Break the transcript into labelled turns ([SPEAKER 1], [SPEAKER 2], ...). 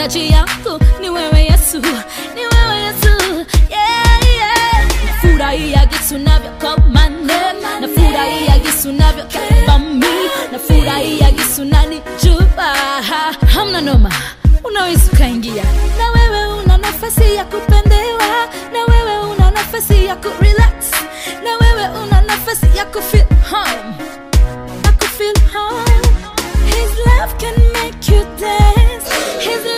[SPEAKER 1] mahitaji yangu ni wewe Yesu, ni wewe Yesu, yeah, yeah. Nafurahia jinsi unavyokomanda, nafurahia jinsi unavyokaba mimi, nafurahia jinsi unanijua. Hamna noma, unaweza ukaingia. Na wewe una nafasi ya kupendewa, na wewe una nafasi ya kurelax, na wewe una nafasi ya kufeel home, ya kufeel home. His love can make you dance, His